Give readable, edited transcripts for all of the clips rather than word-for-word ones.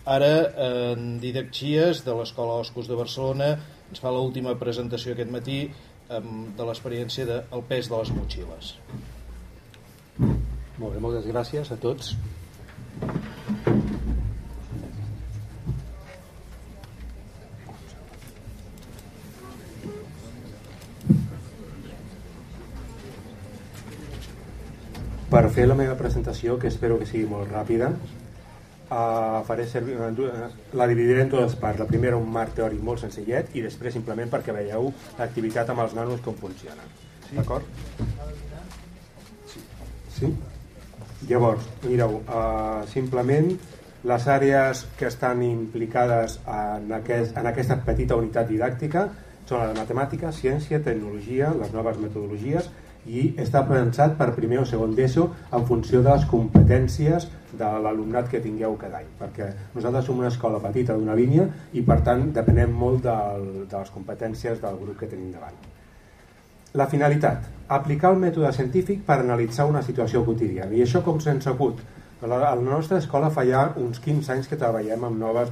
Ara en Dídac Chies, de l'Escola Oscos de Barcelona, ens fa l'última presentació aquest matí de l'experiència del pes de les motxilles. Molt bé, moltes gràcies a tots. Per fer la meva presentació, que espero que sigui molt ràpida, faré servir la dividiré en dues parts. La primera un marc teòric molt senzillet i després simplement perquè veieu l'activitat amb els nanos com funciona. D'acord? Sí? Llavors, mireu, simplement les àrees que estan implicades en aquesta petita unitat didàctica són la de matemàtica, ciència, tecnologia, les noves metodologies, i està pensat per primer o segon d'ESO en funció de les competències de l'alumnat que tingueu cada any, perquè nosaltres som una escola petita d'una línia i per tant depenem molt de les competències del grup que tenim davant. La finalitat, aplicar el mètode científic per analitzar una situació quotidiana, i això com s'ha sabut. A la nostra escola fa ja uns 15 anys que treballem amb noves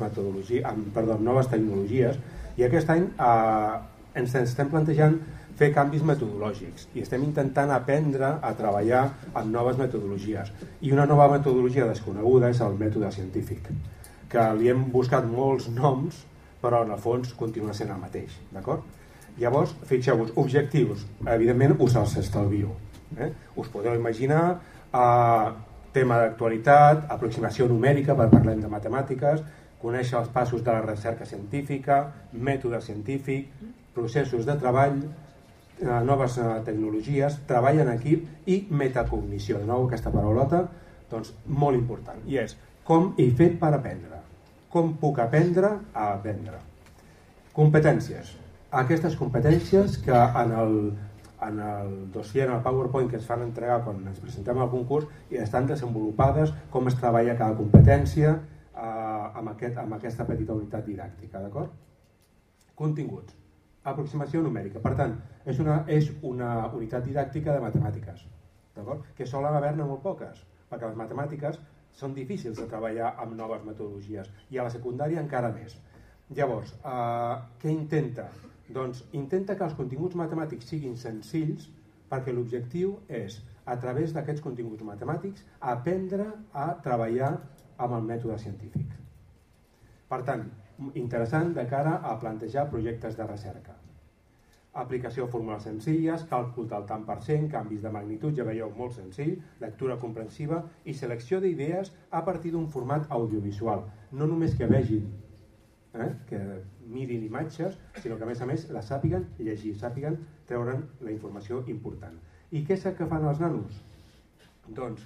tecnologies, i aquest any ens estem plantejant fer canvis metodològics i estem intentant aprendre a treballar amb noves metodologies, i una nova metodologia desconeguda és el mètode científic, que li hem buscat molts noms però en el fons continua sent el mateix, d'acord? Llavors, fixeu-vos, objectius, evidentment us els estalvio, us podeu imaginar tema d'actualitat, aproximació numèrica per parlar de matemàtiques, conèixer els passos de la recerca científica, mètode científic, processos de treball, noves tecnologies, treball en equip i metacognició. De nou aquesta paraulota, doncs molt important, i és com he fet per aprendre, com puc aprendre a aprendre. Competències. Aquestes competències que en el dossier, en el PowerPoint que ens fan entregar quan ens presentem al concurs, i estan desenvolupades com es treballa cada competència amb aquesta petita unitat didàctica, d'acord? Continguts. Aproximació numèrica. Per tant, és una unitat didàctica de matemàtiques, d'acord? Que solen haver-ne molt poques, perquè les matemàtiques són difícils de treballar amb noves metodologies, i a la secundària encara més. Llavors, què intenta? Doncs intenta que els continguts matemàtics siguin senzills, perquè l'objectiu és, a través d'aquests continguts matemàtics, aprendre a treballar amb el mètode científic. Per tant, interessant de cara a plantejar projectes de recerca. Aplicació de fórmules senzilles, càlcul del tant per cent, canvis de magnitud, ja veieu, molt senzill, lectura comprensiva i selecció d'idees a partir d'un format audiovisual. No només que vegin, que mirin imatges, sinó que a més la sàpiguen llegir, sàpiguen treure'n la informació important. I què és el que fan els nanos? Doncs,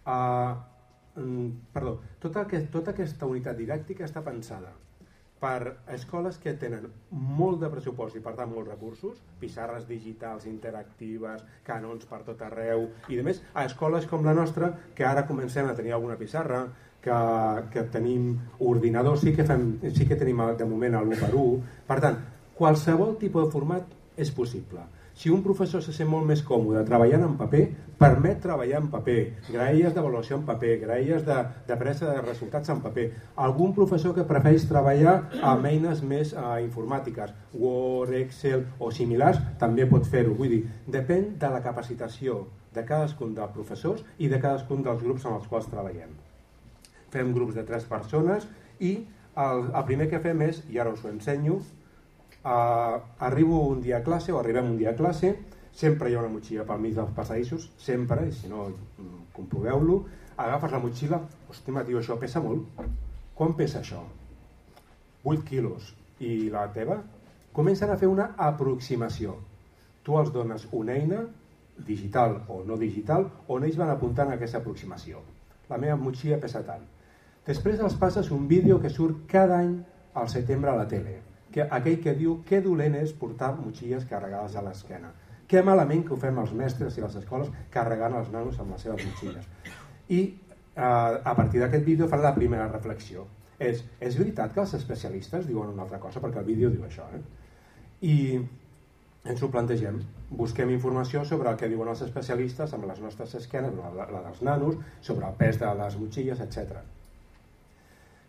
tota aquesta unitat didàctica està pensada per escoles que tenen molt de pressupost i per tant molts recursos, pissarres digitals, interactives, canons per tot arreu i a més a escoles com la nostra que ara comencem a tenir alguna pissarra, que tenim ordinadors, sí que tenim de moment l'1x1. Per tant, qualsevol tipus de format és possible. Si un professor se sent molt més còmode treballant en paper, permet treballar en paper, graelles d'avaluació en paper, graelles de presa de resultats en paper. Algun professor que prefereix treballar amb eines més informàtiques, Word, Excel o similars, també pot fer-ho. Vull dir, depèn de la capacitació de cadascun dels professors i de cadascun dels grups amb els quals treballem. Fem grups de 3 persones i el primer que fem és, i ara us ho ensenyo, arribo un dia a classe o arribem un dia a classe, sempre hi ha una motxilla pel mig dels passadissos, sempre, i si no comproveu-lo, agafes la motxilla, hòstia, tio, això pesa molt. Quan pesa això? 8 quilos. I la teva? Comencen a fer una aproximació. Tu els dones una eina, digital o no digital, on ells van apuntant a aquesta aproximació. La meva motxilla pesa tant. Després els passes un vídeo que surt cada any al setembre a la tele, aquell que diu que dolent és portar motxilles carregades a l'esquena, que malament que ho fem els mestres i les escoles carregant els nanos amb les seves motxilles. I a partir d'aquest vídeo fan la primera reflexió. És veritat que els especialistes diuen una altra cosa, perquè el vídeo diu això, i ens ho plantegem, busquem informació sobre el que diuen els especialistes amb les nostres esquenes, la dels nanos, sobre el pes de les motxilles, etc.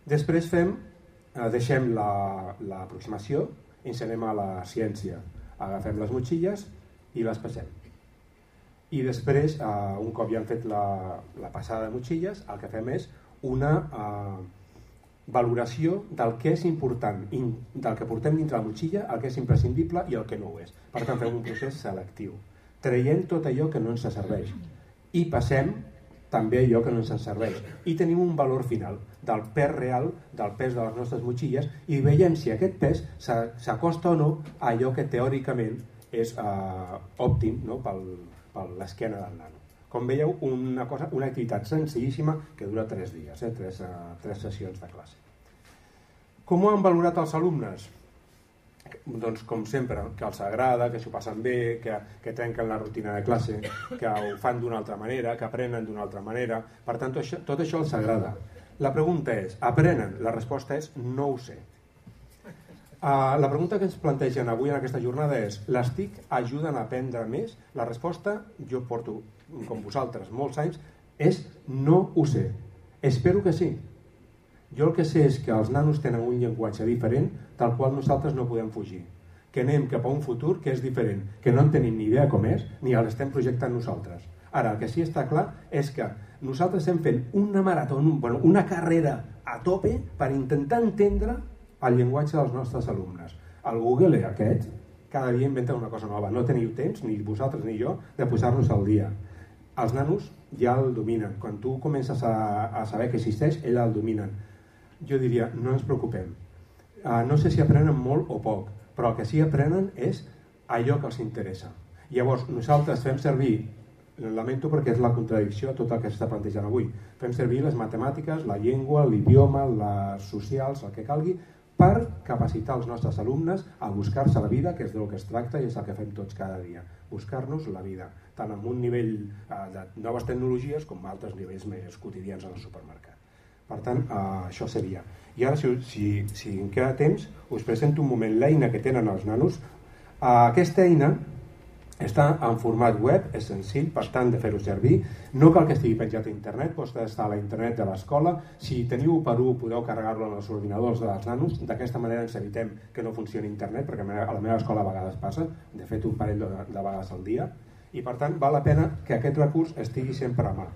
Després deixem l'aproximació i ens anem a la ciència. Agafem les motxilles i les passem. I després, un cop ja hem fet la passada de motxilles, el que fem és una valoració del que és important, del que portem dins la motxilla, el que és imprescindible i el que no ho és. Per tant, fem un procés selectiu. Traiem tot allò que no ens serveix i passem també allò que no ens serveix. I tenim un valor final del pes real, del pes de les nostres motxilles, i veiem si aquest pes s'acosta o no a allò que teòricament és òptim, no? per l'esquena del nano. Com veieu, una activitat senzillíssima que dura 3 dies, 3 sessions de classe. Com ho han valorat els alumnes? Doncs com sempre, que els agrada, que s'ho passen bé, que trenquen la rutina de classe, que ho fan d'una altra manera, que aprenen d'una altra manera. Per tant, tot això els agrada. La pregunta és, aprenen? La resposta és no ho sé. La pregunta que ens plantegen avui en aquesta jornada és, les TIC ajuden a aprendre més? La resposta, jo porto, com vosaltres, molts anys, és no ho sé. Espero que sí. Jo el que sé és que els nanos tenen un llenguatge diferent del qual nosaltres no podem fugir. Que anem cap a un futur que és diferent, que no en tenim ni idea com és, ni l'estem projectant nosaltres. Ara, el que sí està clar és que nosaltres estem fent una marató, una carrera a tope per intentar entendre el llenguatge dels nostres alumnes. El Google aquest, cada dia inventa una cosa nova. No teniu temps, ni vosaltres ni jo, de posar-nos al dia. Els nanos ja el dominen. Quan tu comences a saber que existeix, ells el dominen. Jo diria, no ens preocupem. No sé si aprenen molt o poc, però el que sí aprenen és allò que els interessa. Llavors, nosaltres fem servir, lamento perquè és la contradicció a tot el que s'està plantejant avui, fem servir les matemàtiques, la llengua, l'idioma, les socials, el que calgui, per capacitar els nostres alumnes a buscar-se la vida, que és del que es tracta i és el que fem tots cada dia. Buscar-nos la vida, tant en un nivell de noves tecnologies com altres nivells més quotidians en el supermercat. Per tant, això seria. I ara, si em queda temps, us presento un moment l'eina que tenen els nanos. Aquesta eina està en format web, és senzill, per tant, de fer-ho servir. No cal que estigui penjat a internet, pot estar a la internet de l'escola. Si teniu Perú, podeu carregar-lo en els ordinadors dels nanos. D'aquesta manera ens evitem que no funcioni internet, perquè a la meva escola a vegades passa, de fet un parell de vegades al dia. I per tant, val la pena que aquest recurs estigui sempre a mà.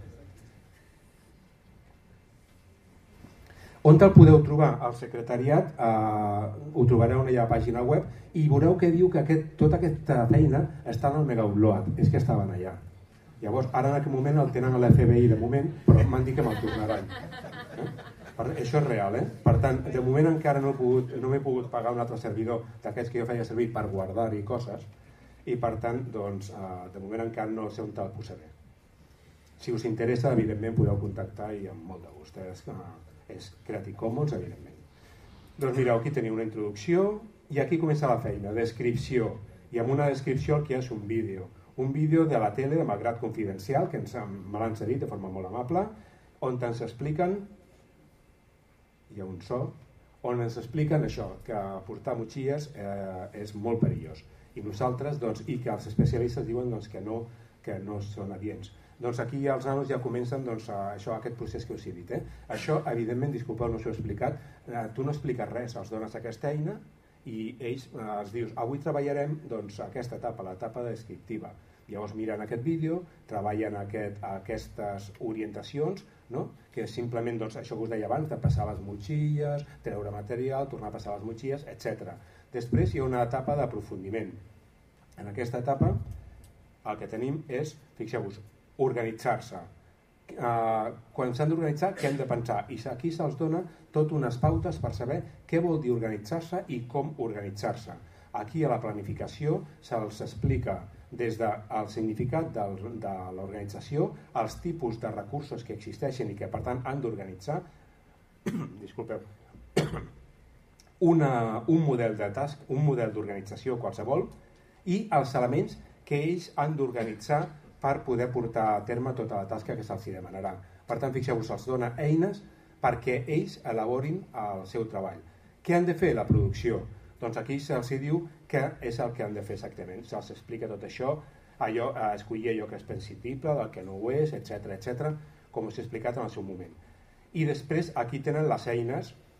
On el podeu trobar? Al secretariat ho trobareu a la pàgina web i veureu que diu que tota aquesta feina està en el Megaupload, és que estaven allà. Llavors, ara en aquest moment el tenen a l'FBI de moment, però m'han dit que me'l tornaran. Això és real, eh? Per tant, de moment encara no m'he pogut pagar un altre servidor d'aquests que jo feia servir per guardar-hi coses i per tant, doncs, de moment encara no sé on te'l posaré. Si us interessa, evidentment podeu contactar i amb molt de gust. És Creative Commons, evidentment. Doncs mireu, aquí teniu una introducció i aquí comença la feina, descripció. I amb una descripció el que és un vídeo de la tele de Malgrat Confidencial, que me l'han cedit de forma molt amable, on ens expliquen, hi ha un so, on ens expliquen això, que portar motxilles és molt perillós. I nosaltres, doncs, i que els especialistes diuen doncs, que no són adients. Doncs aquí els nanos ja comencen aquest procés que us he dit. Això, evidentment, disculpeu, no us ho he explicat, tu no expliques res, els dones aquesta eina i ells els dius, avui treballarem aquesta etapa, l'etapa descriptiva. Llavors miren aquest vídeo, treballen aquestes orientacions, que és simplement això que us deia abans, de passar les motxilles, treure material, tornar a passar les motxilles, etc. Després hi ha una etapa d'aprofundiment. En aquesta etapa el que tenim és, fixeu-vos, organitzar-se. Quan s'han d'organitzar, què hem de pensar? I aquí se'ls dona tot unes pautes per saber què vol dir organitzar-se i com organitzar-se. Aquí a la planificació se'ls explica des del significat de l'organització, els tipus de recursos que existeixen i que per tant han d'organitzar, disculpeu, un model de task, un model d'organització qualsevol i els elements que ells han d'organitzar per poder portar a terme tota la tasca que se'ls demanarà. Per tant, fixeu-vos, se'ls dona eines perquè ells elaborin el seu treball. Què han de fer? La producció. Doncs aquí se'ls diu què és el que han de fer exactament. Se'ls explica tot això, escollir allò que és prescindible, del que no ho és, etc., com us he explicat en el seu moment. I després aquí tenen les eines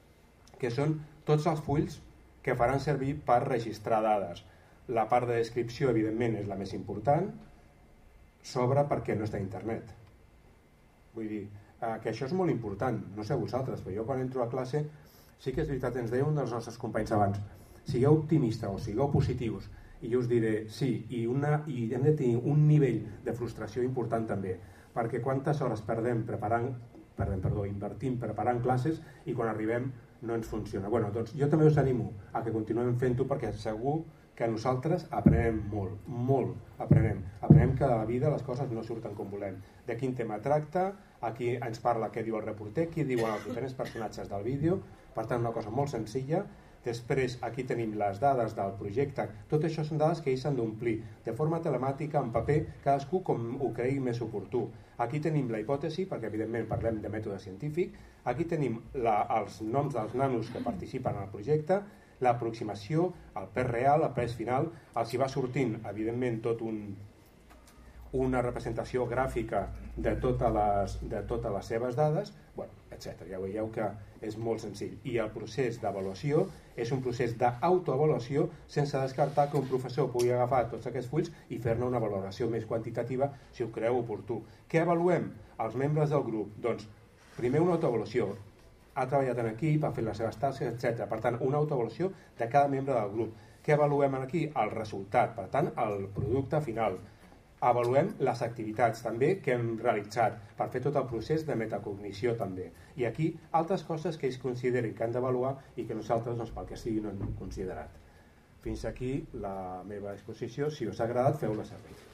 que són tots els fulls que faran servir per registrar dades. La part de descripció, evidentment, és la més important, s'obre perquè no està a internet. Vull dir, que això és molt important, no sé vosaltres, però jo quan entro a classe sí que és veritat, ens deia un dels nostres companys abans, sigueu optimistes o sigueu positius, i jo us diré sí, i hem de tenir un nivell de frustració important també, perquè quantes hores invertim preparant classes i quan arribem no ens funciona. Bueno, doncs jo també us animo a que continuem fent-ho, perquè segur que nosaltres aprenem molt aprenem que a la vida les coses no surten com volem, de quin tema tracta, aquí ens parla què diu el reporter, qui diuen els diferents personatges del vídeo, per tant una cosa molt senzilla. Després aquí tenim les dades del projecte, tot això són dades que ells s'han d'omplir de forma telemàtica, en paper, cadascú com ho cregui més oportú. Aquí tenim la hipòtesi, perquè evidentment parlem de mètode científic, aquí tenim els noms dels nanos que participen en el projecte, l'aproximació, el pes real, el pes final, els hi va sortint evidentment tot una representació gràfica de totes les seves dades, bueno, etc. Ja veieu que és molt senzill. I el procés d'avaluació és un procés d'autoavaluació sense descartar que un professor pugui agafar tots aquests fulls i fer-ne una valoració més quantitativa si ho creu oportú. Què avaluem? Els membres del grup. Doncs, primer una autoavaluació. Ha treballat en equip, ha fet les seves tasques, etc. Per tant, una autoavaluació de cada membre del grup. Què avaluem aquí? El resultat, per tant, el producte final. Avaluem les activitats també que hem realitzat per fer tot el procés de metacognició també. I aquí altres coses que ells considerin que han d'avaluar i que nosaltres, doncs, pel que sigui, no hem considerat. Fins aquí la meva exposició. Si us ha agradat, feu-la servir.